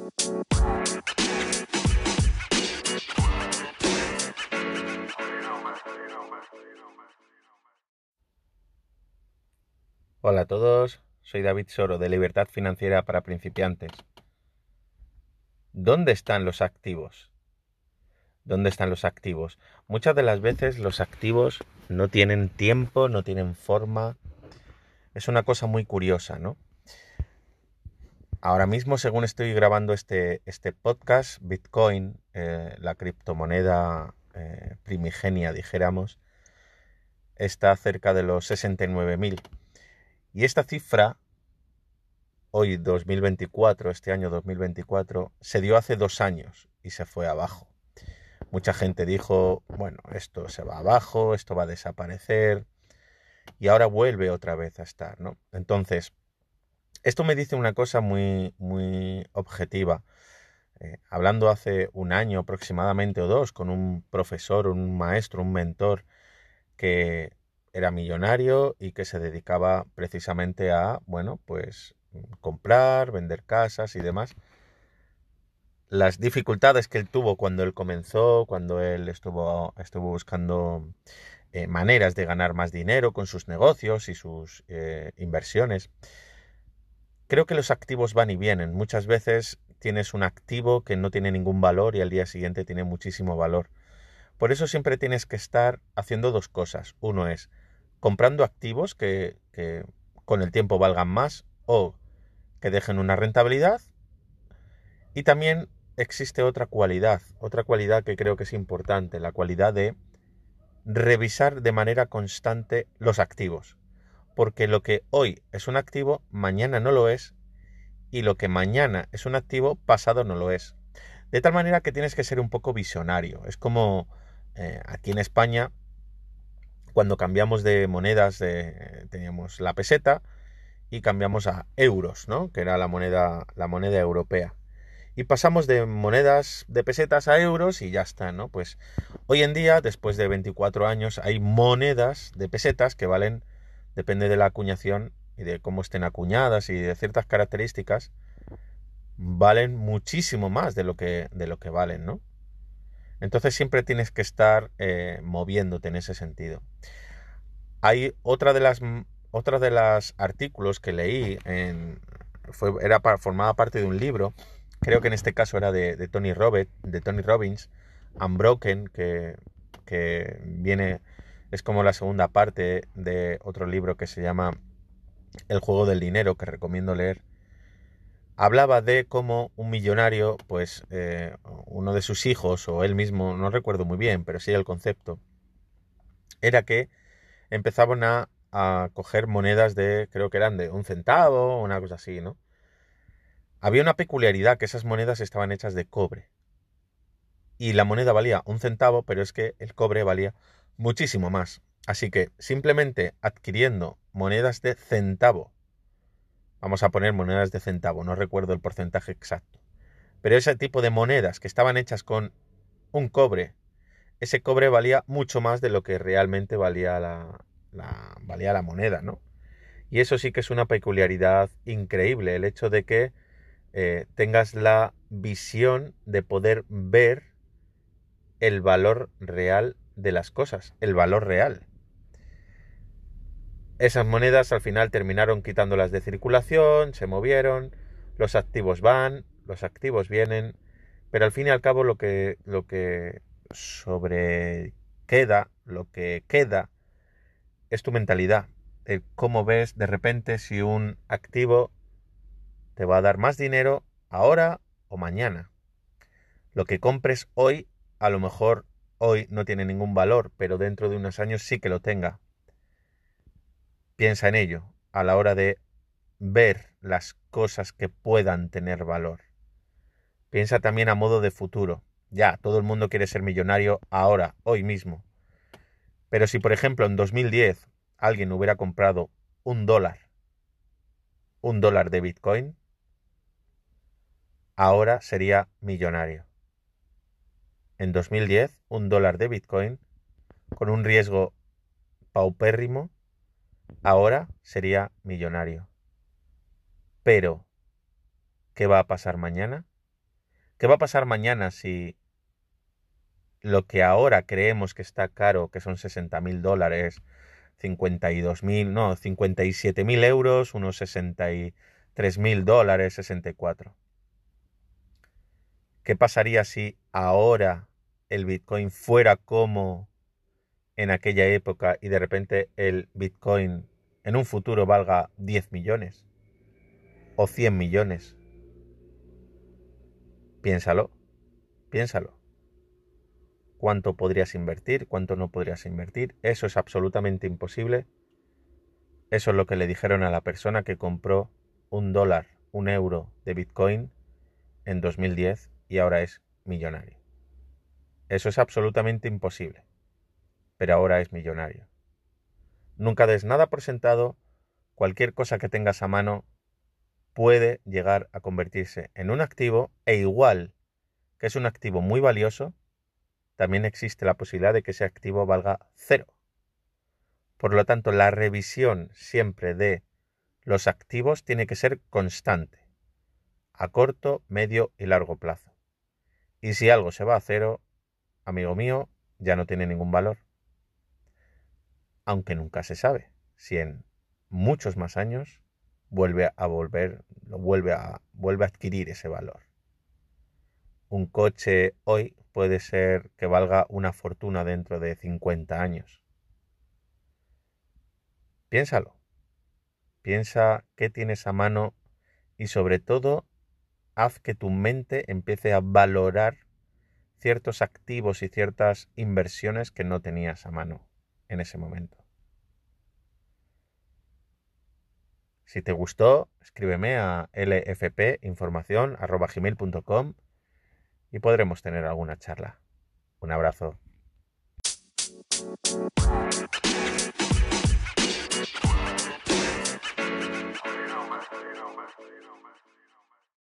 Hola a todos, soy David Soro de Libertad Financiera para Principiantes. ¿Dónde están los activos? ¿Dónde están los activos? Muchas de las veces los activos no tienen tiempo, no tienen forma. Es una cosa muy curiosa, ¿no? Ahora mismo, según estoy grabando este podcast, Bitcoin, la criptomoneda primigenia, dijéramos, está cerca de los 69.000. Y esta cifra, hoy 2024, este año 2024, se dio hace 2 años y se fue abajo. Mucha gente dijo, bueno, esto se va abajo, esto va a desaparecer, y ahora vuelve otra vez a estar, ¿no? Entonces, esto me dice una cosa muy, muy objetiva. Hablando hace 1 año aproximadamente o 2 con un profesor, un maestro, un mentor que era millonario y que se dedicaba precisamente a, bueno, pues comprar, vender casas y demás. Las dificultades que él tuvo cuando él comenzó, cuando él estuvo buscando maneras de ganar más dinero con sus negocios y sus inversiones. Creo que los activos van y vienen. Muchas veces tienes un activo que no tiene ningún valor y al día siguiente tiene muchísimo valor. Por eso siempre tienes que estar haciendo 2 cosas. Uno es comprando activos que con el tiempo valgan más o que dejen una rentabilidad. Y también existe otra cualidad que creo que es importante, la cualidad de revisar de manera constante los activos. Porque lo que hoy es un activo, mañana no lo es, y lo que mañana es un activo, pasado no lo es. De tal manera que tienes que ser un poco visionario. Es como aquí en España, cuando cambiamos de monedas, teníamos la peseta y cambiamos a euros, ¿no? Que era la moneda europea. Y pasamos de monedas de pesetas a euros y ya está, ¿no? Pues hoy en día, después de 24 años, hay monedas de pesetas que valen, depende de la acuñación y de cómo estén acuñadas y de ciertas características, valen muchísimo más de lo que valen, ¿no? Entonces siempre tienes que estar moviéndote en ese sentido. Hay otra de las artículos que leí formaba parte de un libro. Creo que en este caso era de Tony Robbins, Unbroken, que viene, es como la segunda parte de otro libro que se llama El juego del dinero, que recomiendo leer. Hablaba de cómo un millonario, pues uno de sus hijos o él mismo, no recuerdo muy bien, pero sí el concepto, era que empezaban a coger monedas creo que eran de 1 centavo, una cosa así, ¿no? Había una peculiaridad, que esas monedas estaban hechas de cobre. Y la moneda valía 1 centavo, pero es que el cobre valía muchísimo más. Así que simplemente adquiriendo monedas de centavo, vamos a poner monedas de centavo, no recuerdo el porcentaje exacto, pero ese tipo de monedas que estaban hechas con un cobre, ese cobre valía mucho más de lo que realmente valía valía la moneda, ¿no? Y eso sí que es una peculiaridad increíble, el hecho de que tengas la visión de poder ver el valor real de las cosas, el valor real. Esas monedas al final terminaron quitándolas de circulación, se movieron, los activos van, los activos vienen, pero al fin y al cabo lo que lo que queda es tu mentalidad, el cómo ves de repente si un activo te va a dar más dinero ahora o mañana. Lo que compres hoy, a lo mejor hoy no tiene ningún valor, pero dentro de unos años sí que lo tenga. Piensa en ello a la hora de ver las cosas que puedan tener valor. Piensa también a modo de futuro. Ya, todo el mundo quiere ser millonario ahora, hoy mismo. Pero si, por ejemplo, en 2010 alguien hubiera comprado un dólar de Bitcoin, ahora sería millonario. En 2010, un dólar de Bitcoin, con un riesgo paupérrimo, ahora sería millonario. Pero, ¿qué va a pasar mañana? ¿Qué va a pasar mañana si lo que ahora creemos que está caro, que son $60.000, 52.000, no, 57.000 euros, unos $63.000, 64? ¿Qué pasaría si ahora el Bitcoin fuera como en aquella época y de repente el Bitcoin en un futuro valga 10 millones o 100 millones? Piénsalo, piénsalo. ¿Cuánto podrías invertir? ¿Cuánto no podrías invertir? Eso es absolutamente imposible. Eso es lo que le dijeron a la persona que compró $1, €1 de Bitcoin en 2010 y ahora es millonario. Eso es absolutamente imposible, pero ahora es millonario. Nunca des nada por sentado. Cualquier cosa que tengas a mano puede llegar a convertirse en un activo, e igual que es un activo muy valioso, también existe la posibilidad de que ese activo valga cero. Por lo tanto, la revisión siempre de los activos tiene que ser constante, a corto, medio y largo plazo. Y si algo se va a cero, amigo mío, ya no tiene ningún valor. Aunque nunca se sabe si en muchos más años vuelve a adquirir ese valor. Un coche hoy puede ser que valga una fortuna dentro de 50 años. Piénsalo. Piensa qué tienes a mano y sobre todo haz que tu mente empiece a valorar ciertos activos y ciertas inversiones que no tenías a mano en ese momento. Si te gustó, escríbeme a lfpinformacion@gmail.com y podremos tener alguna charla. Un abrazo.